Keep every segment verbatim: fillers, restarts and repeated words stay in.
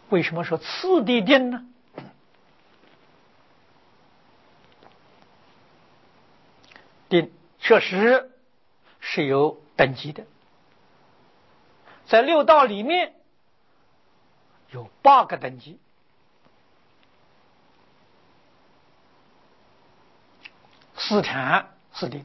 为什么说次第定呢？定确实是有等级的，在六道里面有八个等级。四禅四定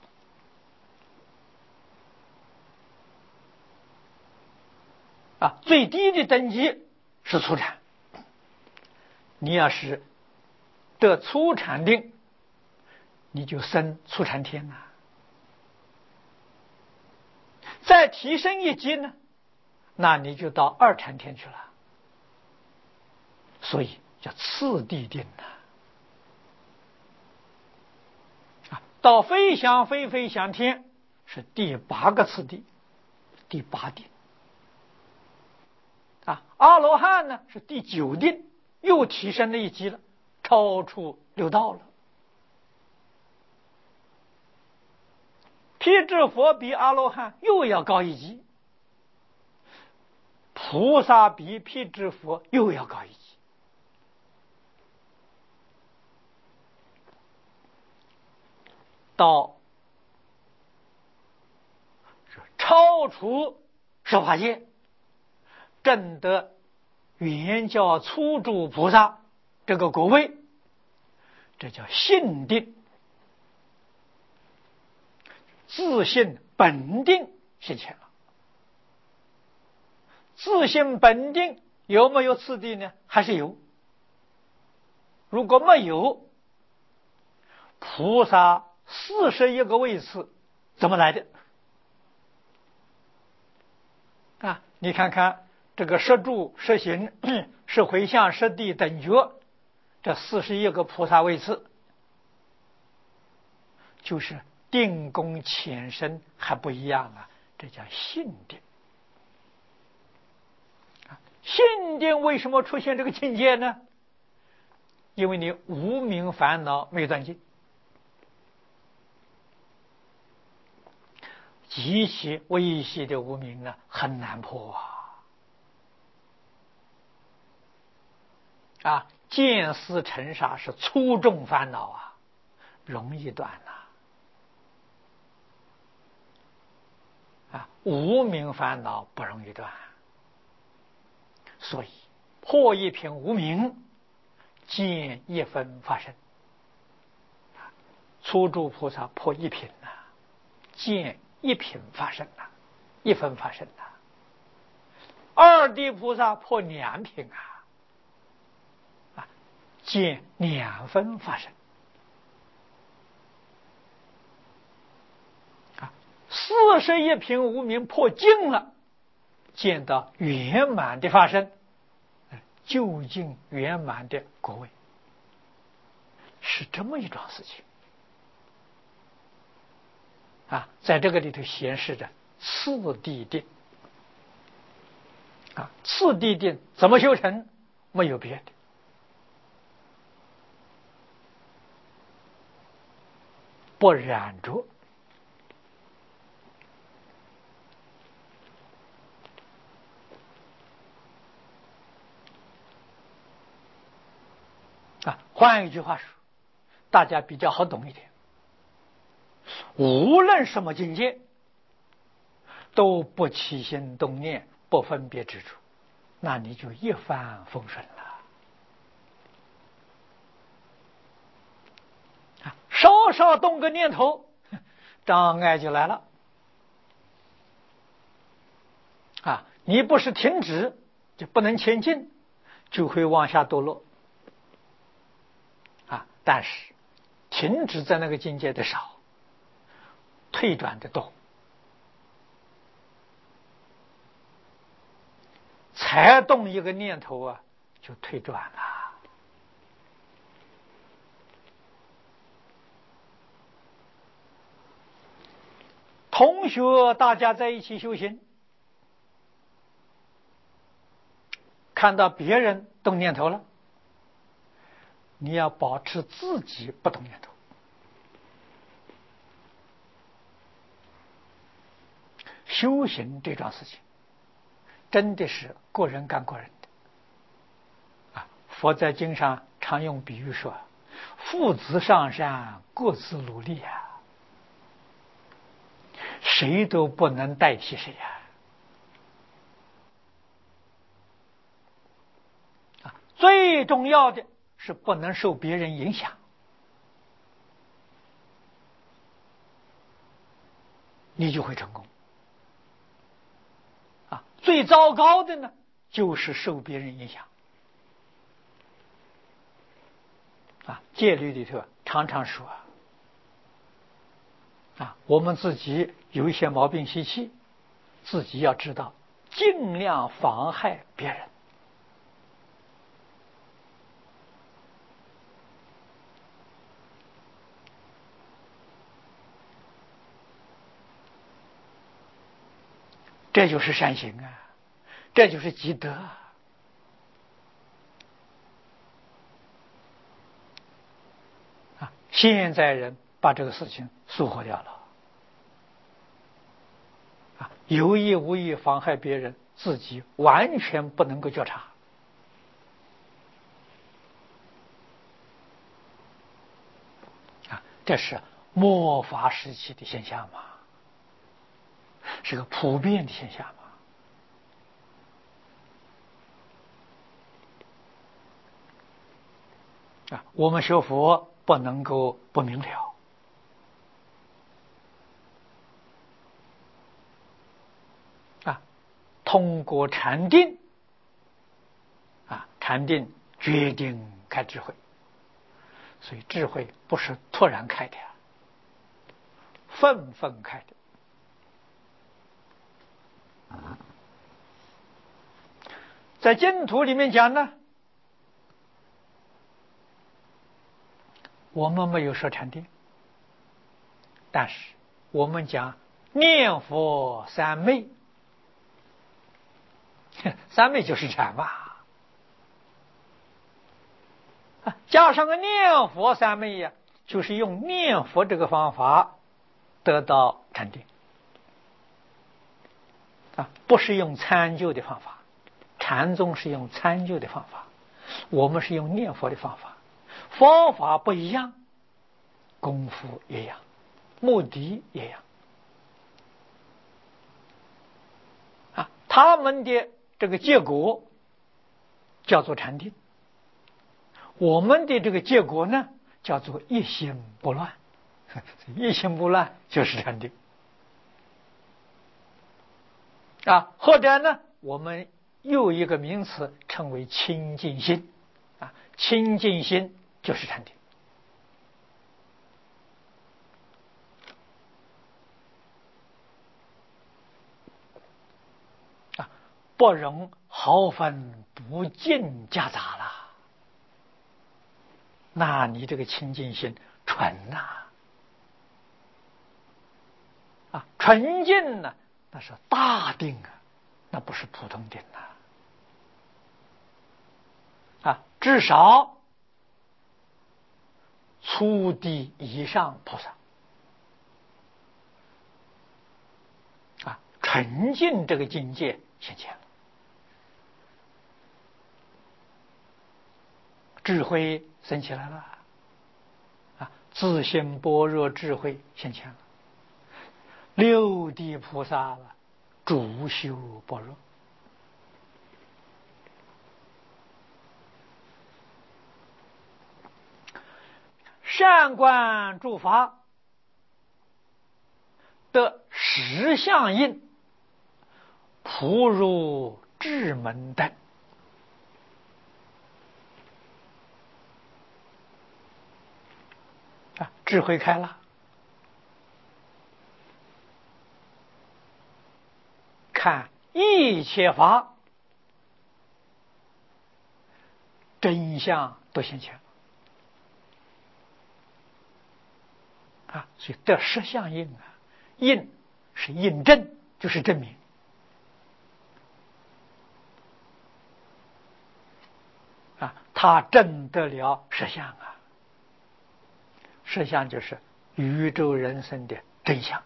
啊，最低的等级是初禅。你要是得初禅定，你就升初禅天了。再提升一级呢，那你就到二禅天去了。所以叫次第定呐。啊，到非想非非想天是第八个次第，第八定。啊，阿罗汉呢是第九定，又提升了一级了，超出六道了。辟支佛比阿罗汉又要高一级，菩萨比辟支佛又要高一级。到超出十法界，证得圆教初住菩萨这个果位，这叫性定。自性本定现前了。自性本定有没有次第呢？还是有。如果没有，菩萨四十一个位次怎么来的？啊，你看看这个摄住、摄行、摄回向、摄地等觉，这四十一个菩萨位次，就是定功浅深还不一样啊，这叫性定。性定为什么出现这个境界呢？因为你无明烦恼没断尽，极其微细的无明呢，很难破啊！啊，见思尘沙是粗重烦恼啊，容易断呐！啊，无明烦恼不容易断，所以破一品无明，见一分发生。初住菩萨破一品呐、啊，见一品发生呐、啊，一分发生呐、啊。二地菩萨破两品啊，啊，见两分发生。啊，四十一品无明破尽了，见到圆满的发生，究竟圆满的果位，是这么一桩事情。啊，在这个里头显示着次第定。啊，次第定怎么修成？没有别的，不染着。啊，换一句话说，大家比较好懂一点。无论什么境界，都不起心动念，不分别之处，那你就一帆风顺了。啊，稍稍动个念头，障碍就来了。啊，你不是停止就不能前进，就会往下堕落。啊，但是停止在那个境界的少，退转的多。才动一个念头啊，就退转了。同学大家在一起修行，看到别人动念头了，你要保持自己不动念头。修行这桩事情真的是个人干个人的， 佛在经上常用比喻说，父子上山，各自努力啊，谁都不能代替谁呀。啊，最重要的是不能受别人影响，你就会成功。啊，最糟糕的呢，就是受别人影响。啊，戒律里头常常说啊，我们自己有一些毛病习气，自己要知道，尽量妨害别人。这就是善行啊，这就是积德。啊，现在人把这个事情疏忽掉了。啊，有意无意妨害别人，自己完全不能够觉察。啊，这是末法时期的现象嘛，是个普遍的现象嘛。啊，我们学佛不能够不明了。啊，通过禅定，啊，禅定决定开智慧，所以智慧不是突然开的，纷纷开的。在净土里面讲呢，我们没有说禅定，但是我们讲念佛三昧，三昧就是禅嘛，加上个念佛三昧呀，就是用念佛这个方法得到禅定啊，不是用参究的方法。禅宗是用参究的方法，我们是用念佛的方法，方法不一样，功夫一样，目的一样啊。他们的这个结果叫做禅定，我们的这个结果呢叫做一心不乱，一心不乱就是禅定啊。或者呢，我们又一个名词称为清净心啊，清净心就是禅定啊，不容毫分不净夹杂了。那你这个清净心纯呐、啊，啊，纯净呢、啊，那是大定啊，那不是普通定呐、啊，啊，至少初地以上菩萨啊，纯净这个境界现前了，智慧升起来了啊，自性般若智慧现前了，六地菩萨了，主修般若。善观诸法的实相应，普入智门等啊，智慧开了，看一切法真相都现前啊，所以得实相应啊，应是印证，就是证明啊，他证得了实相啊，实相就是宇宙人生的真相，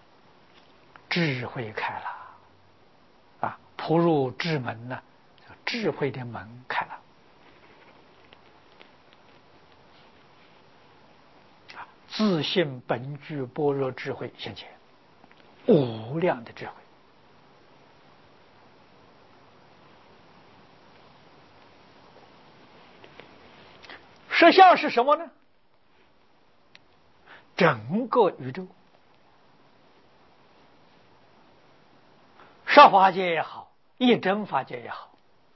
智慧开了啊，普入智门呢， 智慧的门开了。自性本具般若智慧现前，无量的智慧。实相是什么呢？整个宇宙，十法界也好，一真法界也好，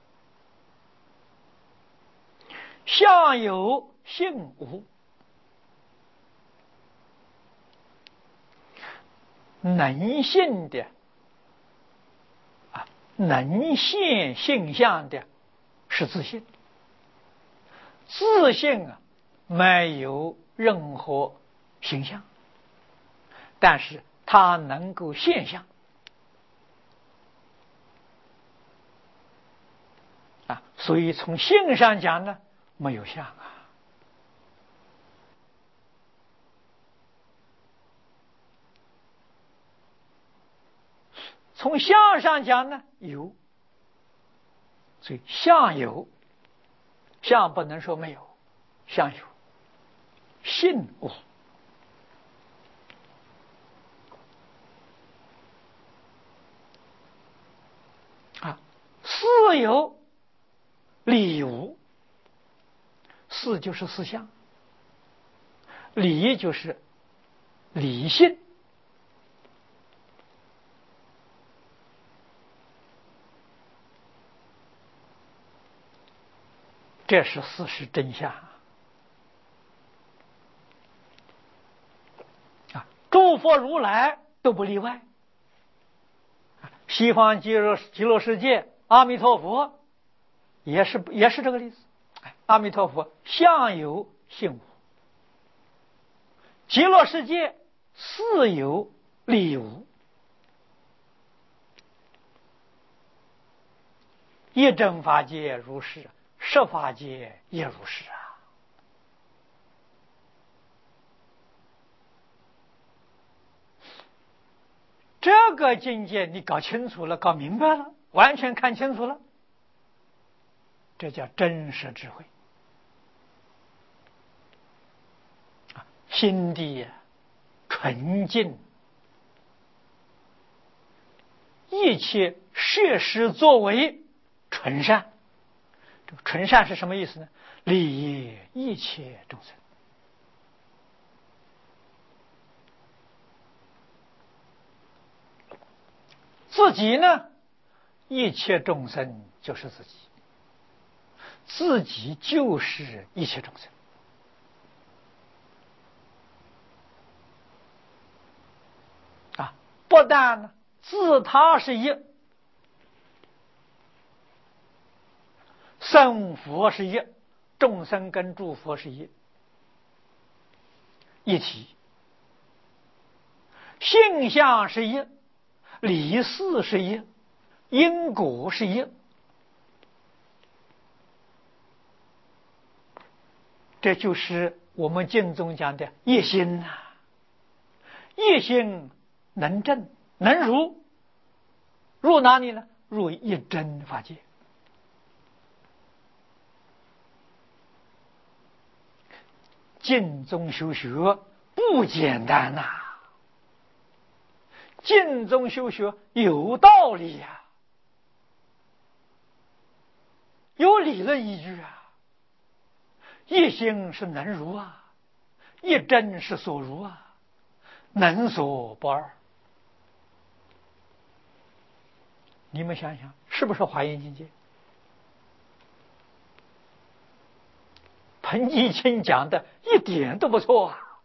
相有性无，能性的啊，能现性相的是自性，自性啊没有任何形象，但是它能够现象啊，所以从性上讲呢，没有相啊。从相上讲呢，有，所以相有，相不能说没有，相有，性无。啊，事有，理无。事就是思想，理就是理性。这是事实真相啊！诸佛如来都不例外。西方极乐极乐世界，阿弥陀佛也是也是这个例子。阿弥陀佛相有性无，极乐世界事有理无，一真法界如是，十法界也如是啊。这个境界你搞清楚了，搞明白了，完全看清楚了，这叫真实智慧。心地纯净，一切设施作为纯善。这个纯善是什么意思呢？利益一切众生。自己呢，一切众生就是自己，自己就是一切众生。啊，不但呢自他是一，生佛是一，众生跟诸佛是一，一体。性相是一，理事是一，因果是一。这就是我们经中讲的一心呐、啊，一心能证能入，入哪里呢？入一真法界。净宗修学不简单呐、啊，净宗修学有道理呀、啊，有理论依据啊。一心是能如啊，一真是所如啊，能所不二。你们想想，是不是华严境界？彭基清讲的一点都不错啊！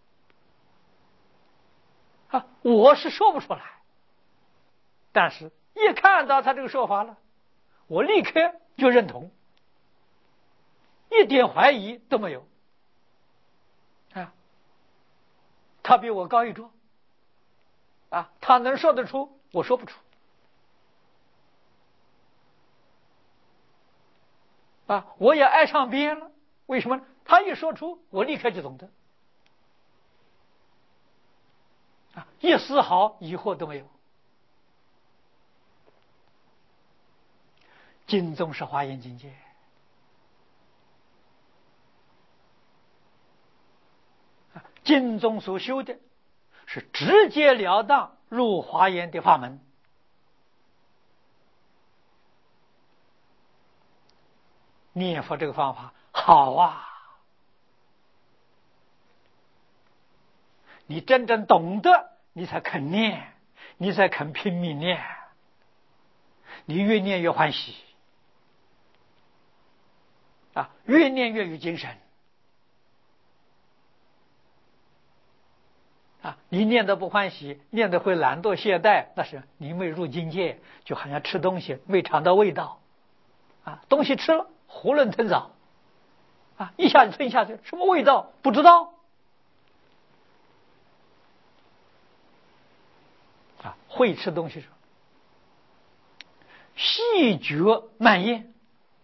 啊，我是说不出来，但是一看到他这个说法了，我立刻就认同，一点怀疑都没有。啊，他比我高一桌，啊，他能说得出，我说不出。啊，我也挨上边了，为什么？他一说出，我立刻就懂得，啊，一丝毫疑惑都没有。 经宗是华严境界，经宗所修的是直截了当入华严的法门。念佛这个方法好啊，你真正懂得，你才肯念，你才肯拼命念，你越念越欢喜啊，越念越有精神啊！你念得不欢喜，念得会懒惰懈怠，那是你没入境界，就好像吃东西未尝到味道啊，东西吃了囫囵吞枣啊，一下就吞下去，什么味道不知道啊！会吃东西时，细嚼慢咽，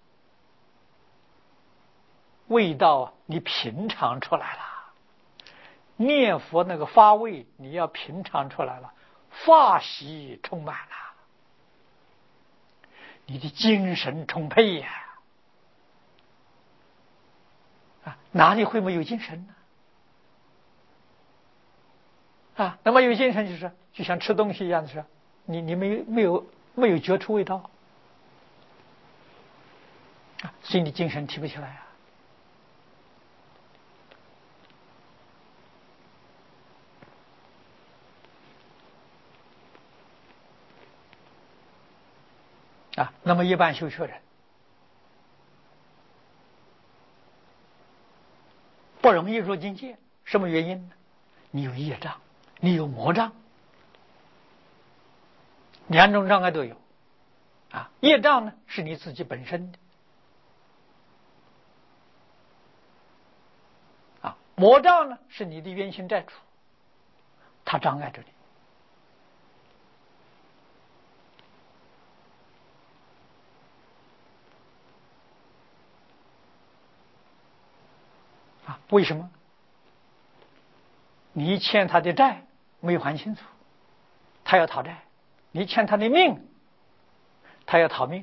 味道啊，你品尝出来了。念佛那个发味，你要品尝出来了，法喜充满了，你的精神充沛呀！啊，哪里会没有精神呢？啊，那么有精神就是就像吃东西一样的是，你你没有没有没有觉出味道啊，所以你精神提不起来啊。啊，那么一般修学人不容易入境界，什么原因呢？你有业障，你有魔障，两种障碍都有啊。业障呢是你自己本身的啊，魔障呢是你的冤亲债主，它障碍着你啊。为什么？你欠他的债没还清楚，他要讨债；你欠他的命，他要讨命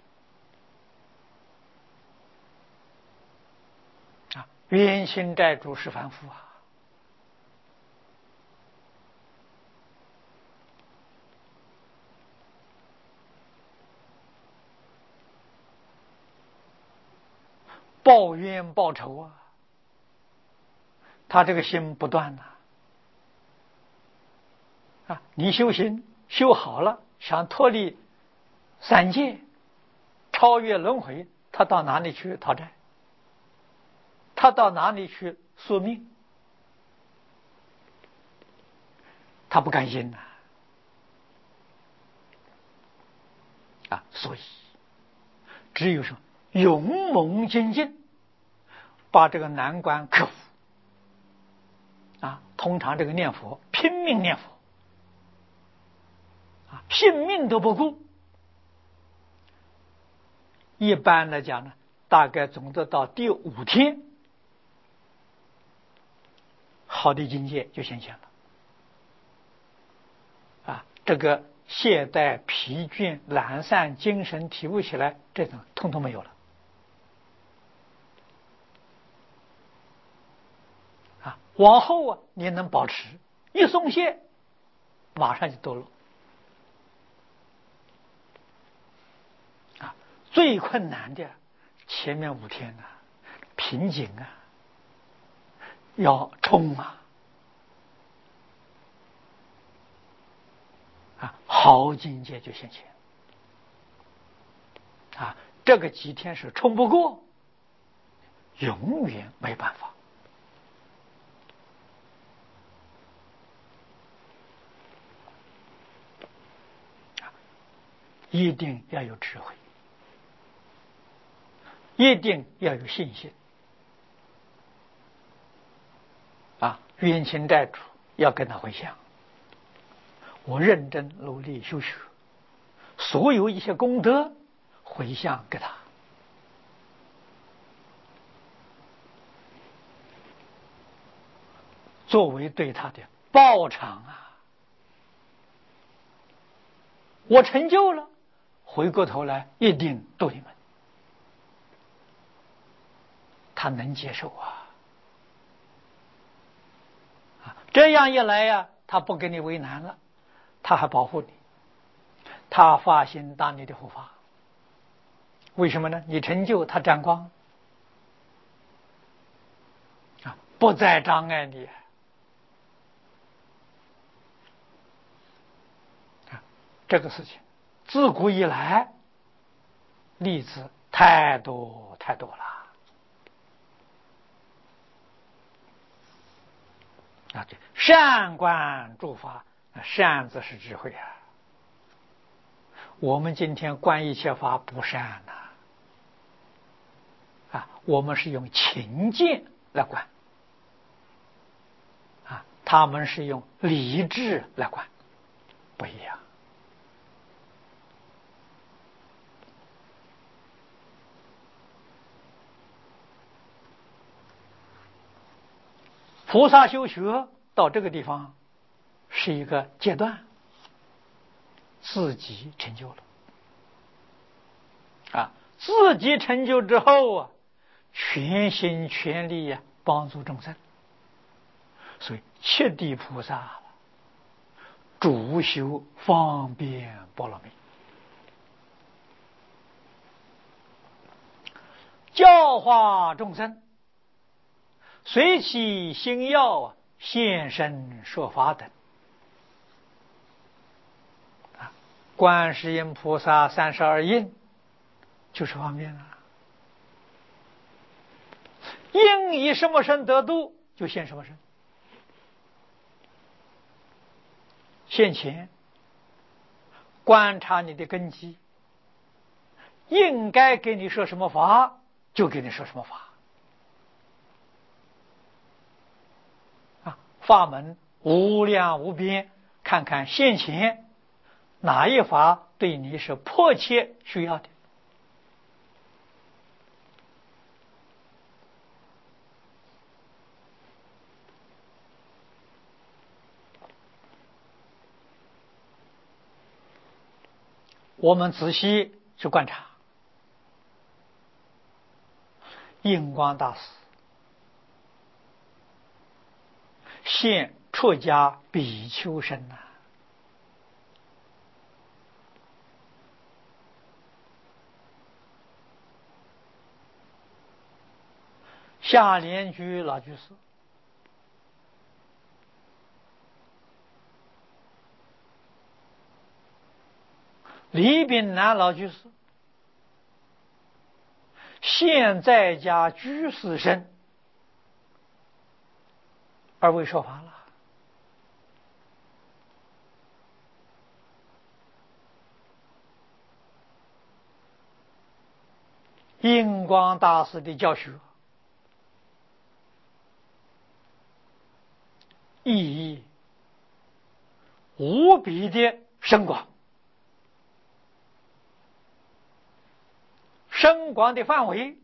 啊。冤亲债主是凡夫啊，报冤报仇啊，他这个心不断呐啊。你修行修好了，想脱离三界，超越轮回，他到哪里去讨债？他到哪里去宿命？他不甘心呐啊！所以只有说勇猛精进，把这个难关克服啊。通常这个念佛拼命念佛啊，性命都不顾。一般来讲呢，大概总得到第五天，好的境界就显现了啊。这个懈怠、疲倦、懒散、精神提不起来，这种通通没有了啊。往后啊，你能保持，一松懈，马上就堕落啊。最困难的前面五天啊，瓶颈啊，要冲啊啊，好境界就显现啊。这个几天是冲不过，永远没办法啊。一定要有智慧，一定要有信心啊。冤亲债主要跟他回向，我认真努力修学，所有一些功德回向给他，作为对他的报偿啊。我成就了， 回过头来一定度你们。他能接受啊！啊，这样一来呀、啊，他不给你为难了，他还保护你，他发心当你的护法。为什么呢？你成就，他沾光啊，不再障碍你。啊，这个事情自古以来例子太多太多了。啊，对，善观诸法，善字是智慧啊。我们今天观一切法不善呐、啊，啊，我们是用情见来观，啊，他们是用理智来观，不一样。菩萨修学到这个地方是一个阶段，自己成就了啊，自己成就之后啊，全心全力呀、啊、帮助众生。所以七地菩萨主修方便波罗蜜，教化众生，随其心要啊，现身说法等。啊，观世音菩萨三十二应就是方便啊，应以什么身得度，就现什么身。现前观察你的根基，应该给你说什么法，就给你说什么法。啊，法门无量无边，看看现前哪一法对你是迫切需要的。我们仔细去观察，印光大师现出家比丘身呐、啊，下莲居老居士，李炳南老居士现在家居士身，二位说法了。印光大师的教学意义无比的深广，深广的范围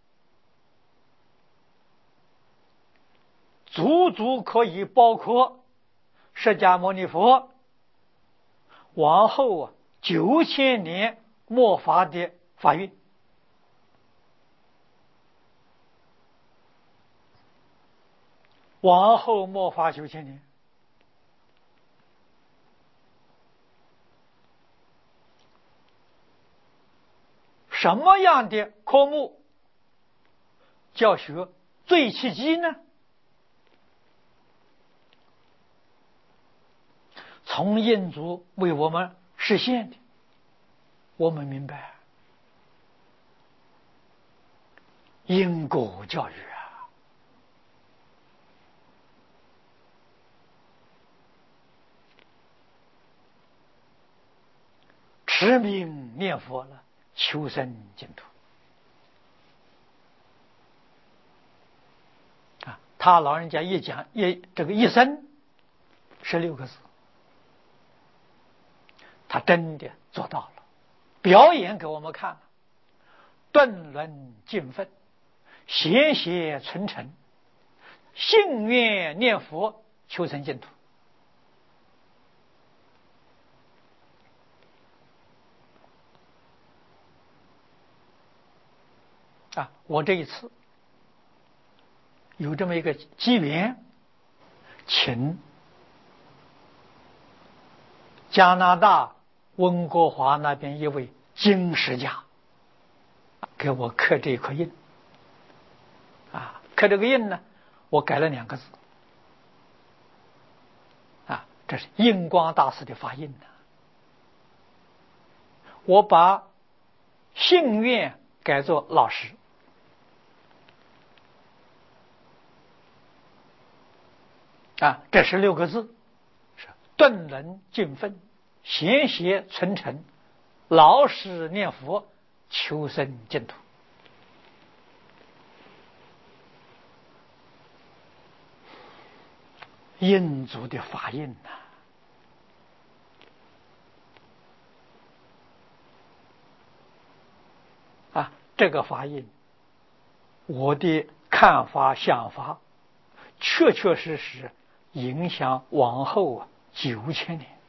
足足可以包括释迦牟尼佛往后啊九千年末法的法运。往后末法九千年，什么样的科目教学最契机呢？从印祖为我们实现的，我们明白因果教育啊，持名念佛了，求生净土啊！他老人家一讲一这个一生十六个字，他真的做到了，表演给我们看了。顿伦尽分，贤邪存诚，信愿念佛，求生净土。 啊，我这一次有这么一个机缘，请加拿大温哥华那边一位经史家给我刻这一颗印。啊，刻这个印呢，我改了两个字。啊，这是印光大师的发印呢。我把信愿改作老实。啊，这是六个字，是顿能尽分，贤邪存诚，老实念佛，求生净土。印祖的法印呐、啊，啊，这个法印，我的看法想法，确确实实影响往后啊九千年。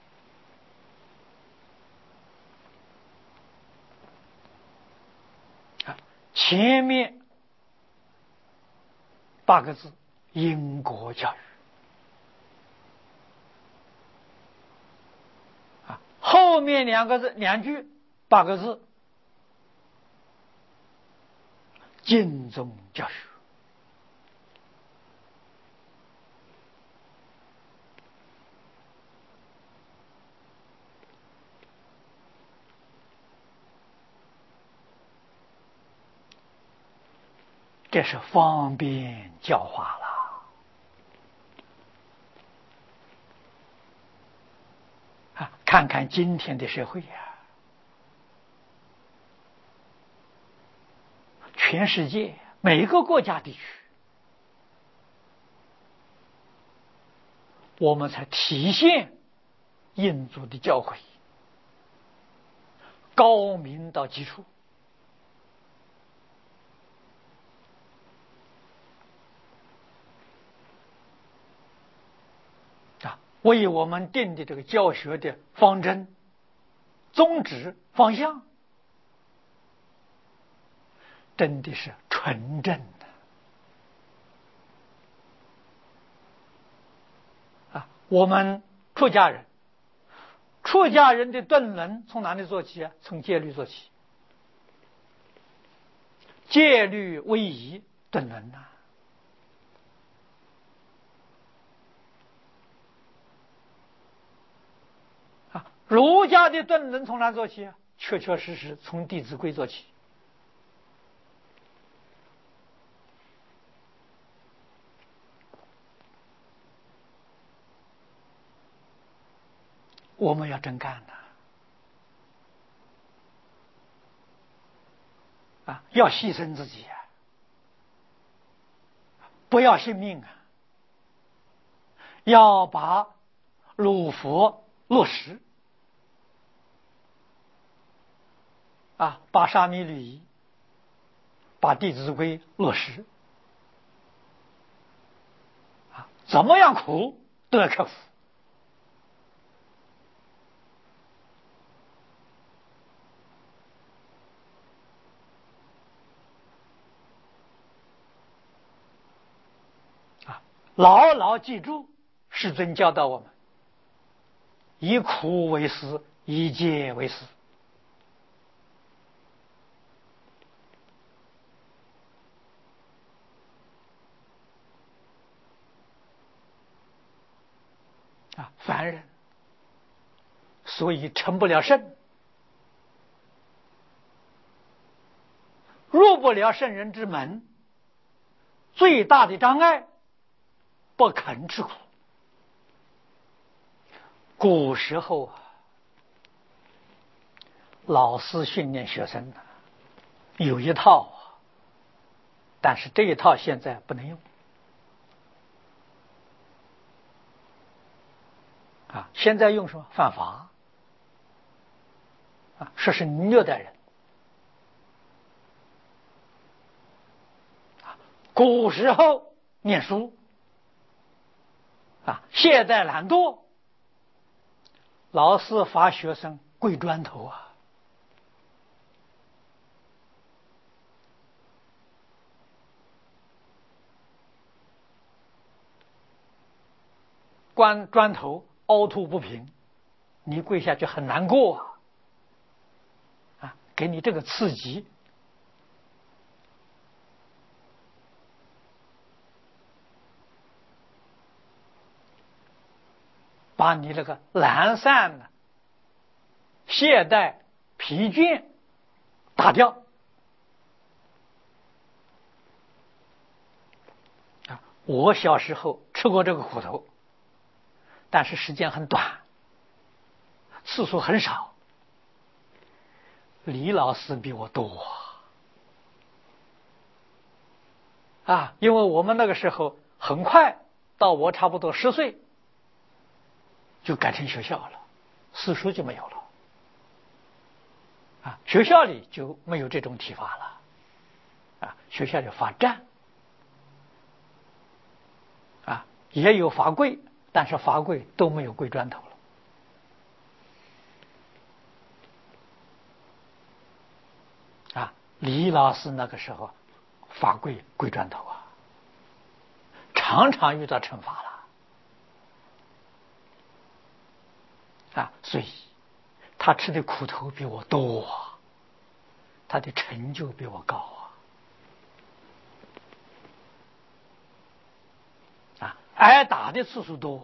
啊，前面八个字因果教育。后面两个字两句八个字尽宗教育。这是方便教化了啊！看看今天的社会呀、啊，全世界每个国家地区，我们才体现印祖的教诲高明到极处。啊，为我们定的这个教学的方针、宗旨、方向，真的是纯正的啊！我们出家人，出家人的顿能从哪里做起啊？从戒律做起，戒律为宜，顿能呐。啊，儒家的顿能从哪做起啊？确确实实从《弟子规》做起。我们要真干呐！啊，要牺牲自己啊，不要性命啊，要把儒佛落实啊，把沙弥律仪，把弟子规落实啊，怎么样苦都要克服。牢牢记住世尊教导我们，以苦为师，以戒为师。啊，凡人所以成不了圣，入不了圣人之门，最大的障碍不肯吃苦。古时候啊，老师训练学生啊，有一套啊，但是这一套现在不能用啊！现在用什么？犯法啊！说是虐待人啊！古时候念书啊，懈怠懒惰，老师罚学生跪砖头啊！ 砖砖头凹凸不平，你跪下去很难过啊！啊，给你这个刺激，把你那个懒散的懈怠、疲倦打掉啊！我小时候吃过这个苦头，但是时间很短，次数很少。李老师比我多啊，因为我们那个时候很快到我差不多十岁就改成学校了，私塾就没有了啊，学校里就没有这种体罚了啊，学校里罚站啊，也有罚跪，但是罚跪都没有跪砖头了啊。李老师那个时候罚跪跪砖头啊，常常遇到惩罚了啊，所以他吃的苦头比我多啊，他的成就比我高啊，啊，挨打的次数多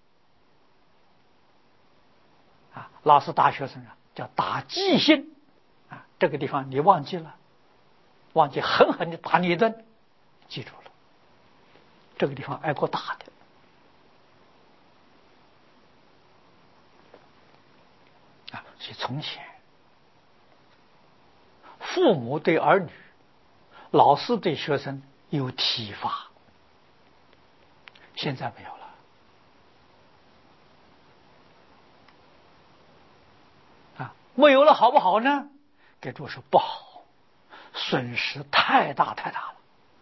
啊，啊，老师打学生啊，叫打记性啊，这个地方你忘记了，忘记狠狠的打你一顿，记住了，这个地方挨过打的啊，所以从前父母对儿女，老师对学生有体罚，现在没有了啊，没有了好不好呢？给诸位说不好，损失太大太大了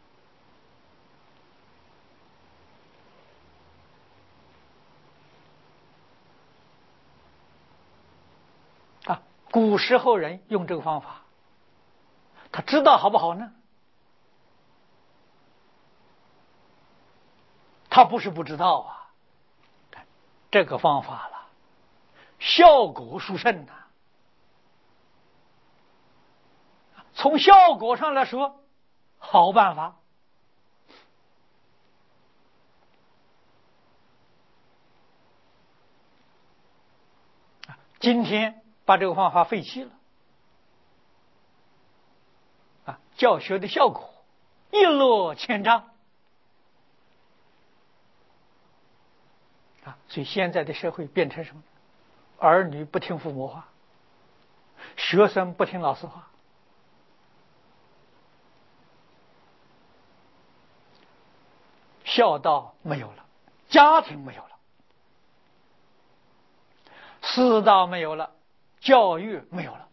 啊！古时候人用这个方法，他知道好不好呢？他不是不知道啊，这个方法了，效果殊胜呐、啊。从效果上来说，好办法。今天把这个方法废弃了啊，教学的效果一落千丈啊！所以现在的社会变成什么？儿女不听父母话，学生不听老师话，孝道没有了，家庭没有了，师道没有了，教育没有了。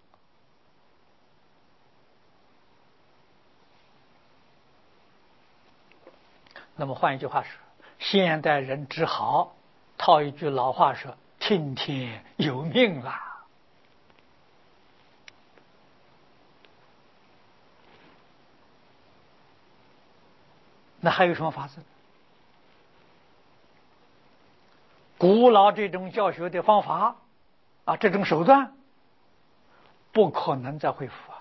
那么换一句话说，现代人只好套一句老话说：“听天由命啦。”那还有什么法子？古老这种教学的方法啊，这种手段不可能再恢复啊！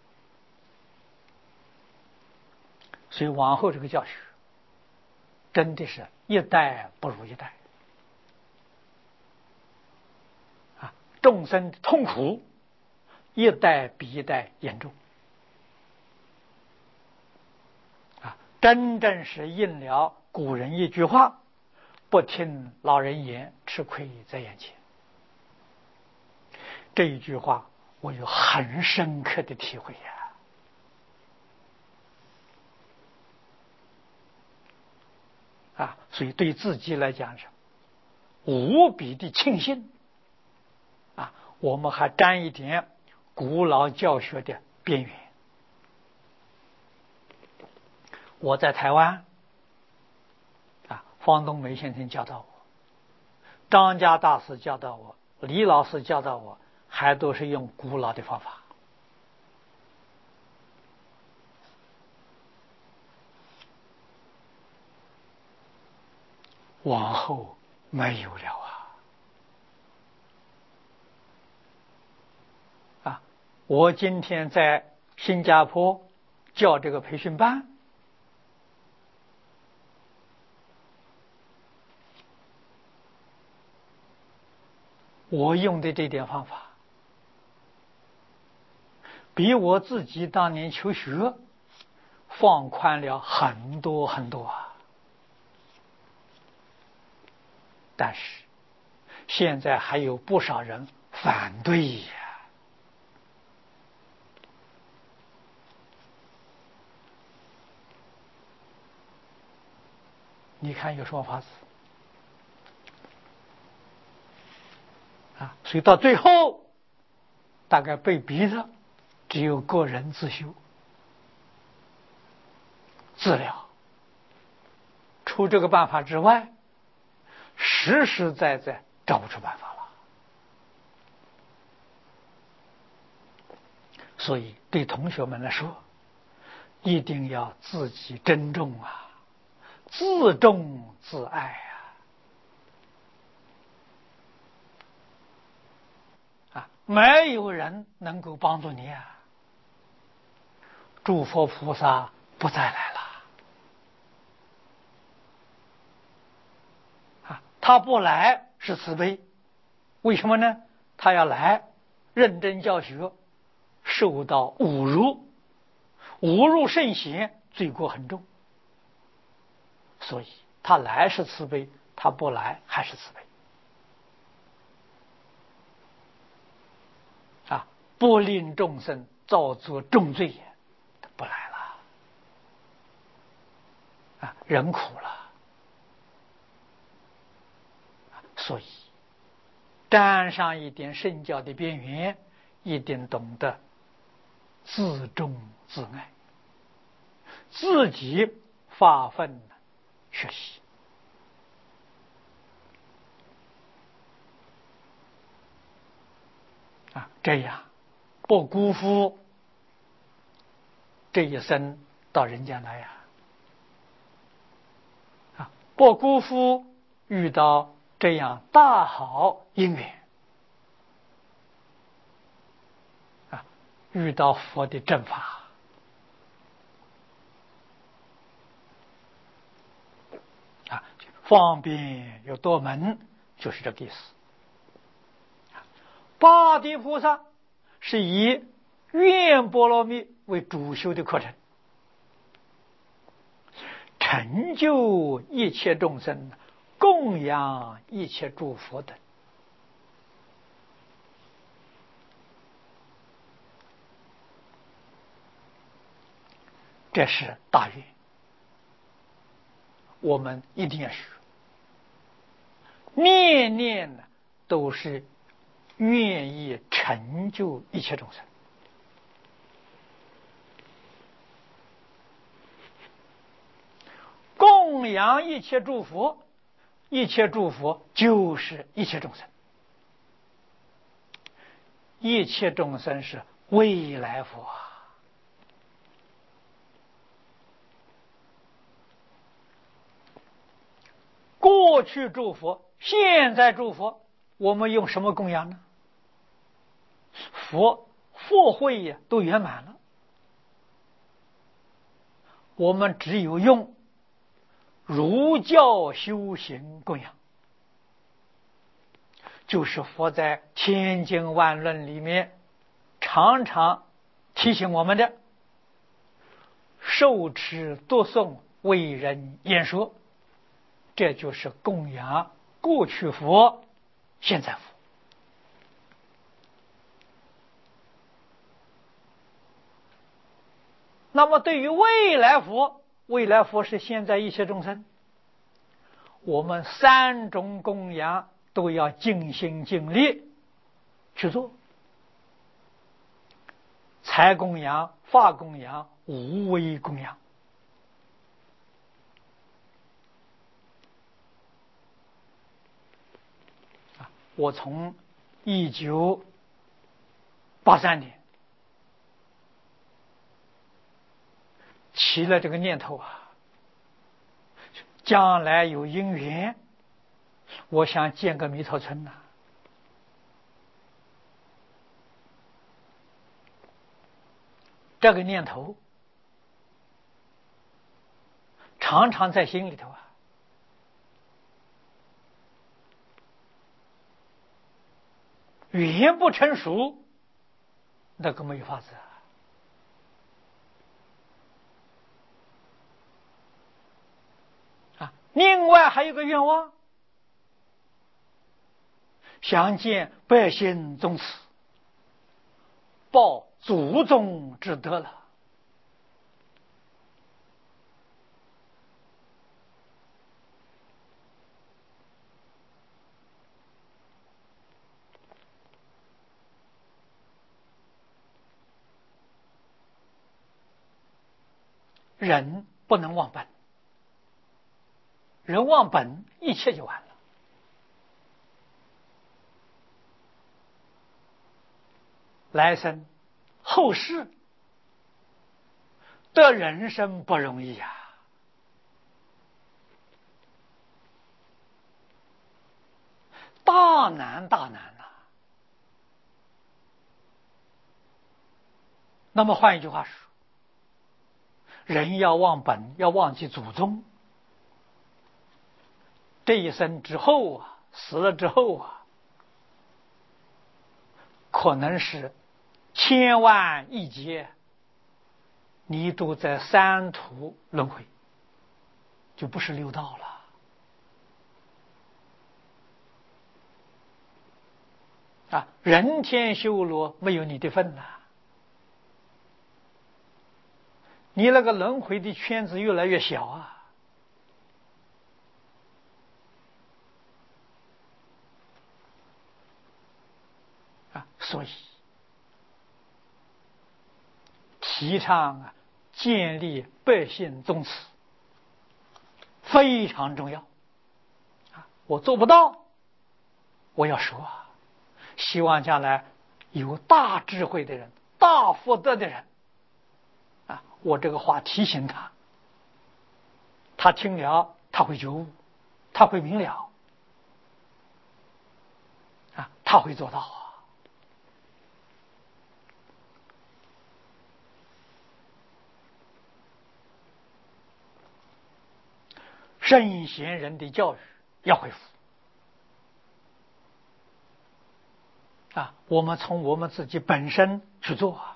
所以往后这个教学真的是一代不如一代啊！众生痛苦一代比一代严重啊！真正是应了古人一句话：“不听老人言，吃亏在眼前。”这一句话我有很深刻的体会呀、啊！啊，所以对自己来讲是无比的庆幸啊！我们还沾一点古老教学的边缘。我在台湾啊，方东梅先生教导我，张家大师教导我，李老师教导我，还都是用古老的方法。往后没有了啊！啊，我今天在新加坡教这个培训班，我用的这点方法，比我自己当年求学放宽了很多很多啊！但是现在还有不少人反对呀。你看有什么法子啊？所以到最后，大概被逼的只有个人自修、治疗。除这个办法之外，实实在在找不出办法了。所以对同学们来说，一定要自己珍重啊，自重自爱啊！啊，没有人能够帮助你啊！诸佛菩萨不再来了啊！他不来是慈悲，为什么呢？他要来认真教学，受到侮辱，侮辱圣贤，罪过很重。所以他来是慈悲，他不来还是慈悲啊！不令众生造作重罪也，他不来了啊！人苦了，所以沾上一点圣教的边缘，一定懂得自重自爱，自己发奋学习啊，这样不辜负这一生到人间来呀！啊，不辜负遇到这样大好因缘啊，遇到佛的正法啊，方便有多门，就是这个意思。八地菩萨是以愿波罗蜜为主修的课程，成就一切众生，供养一切诸佛等。这是大愿，我们一定要学，念念呢都是愿意成就一切众生。供养一切诸佛，一切诸佛就是一切众生，一切众生是未来佛啊！过去诸佛，现在诸佛，我们用什么供养呢？佛佛会呀都圆满了，我们只有用儒教修行供养，就是佛在千经万论里面常常提醒我们的，受持读诵为人演说，这就是供养过去佛现在佛。那么对于未来佛，未来佛是现在一切众生，我们三种供养都要尽心尽力去做，财供养、法供养、无为供养。我从一九八三年起了这个念头啊，将来有因缘我想建个弥陀村呐、啊。这个念头常常在心里头啊，语言不成熟，那个没有法子啊。啊，另外还有个愿望，想见百姓宗祠，报祖宗之德了。人不能忘本，人忘本，一切就完了。来生后世的人生不容易呀、啊，大难大难呐、啊。那么换一句话说，人要忘本，要忘记祖宗，这一生之后啊，死了之后啊，可能是千万亿劫，你都在三途轮回，就不是六道了啊！人天修罗没有你的份呐、啊，你那个轮回的圈子越来越小啊。啊，所以提倡啊，建立百姓宗祠非常重要啊！我做不到，我要说啊，希望将来有大智慧的人、大福德的人啊，我这个话提醒他，他听了他会觉悟，他会明了啊，他会做到啊。圣贤人的教育要恢复啊！我们从我们自己本身去做啊，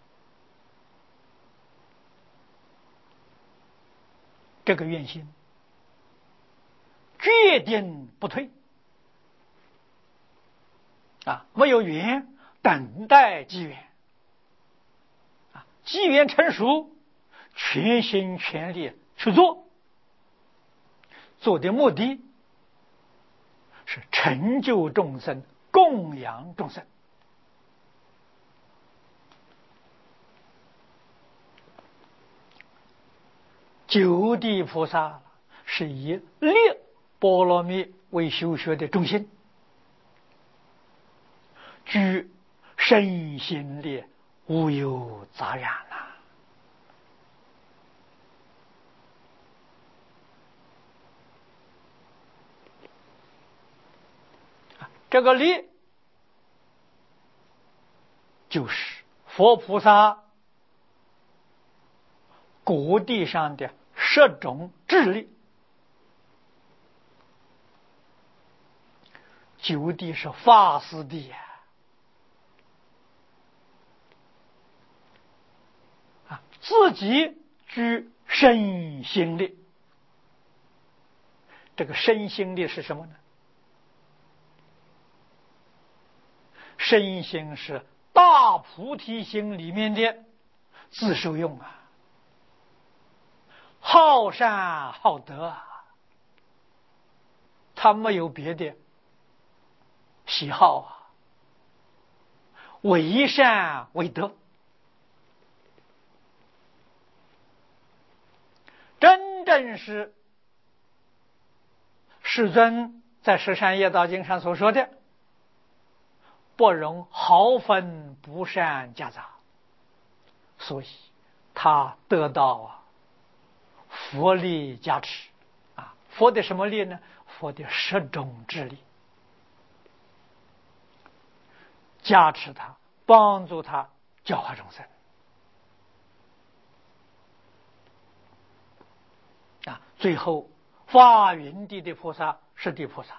这个愿心决定不退啊！没有缘，等待机缘啊！机缘成熟，全心全力去做。做的目的是成就众生，供养众生。九地菩萨是以立波罗蜜为修学的中心，居身心力无有杂染呐、啊。这个力就是佛菩萨果地上的十种智力。九地是法师地呀、啊，自己居身心力。这个身心力是什么呢？身心是大菩提心里面的自受用啊，好善好德啊，他没有别的喜好啊，为善为德。真正是世尊在十善业道经上所说的，不容毫分不善夹杂，所以他得到啊佛力加持啊， 佛的什么力呢？佛的十种智力，加持他，帮助他，教化众生。啊，最后发云地的菩萨，是地菩萨，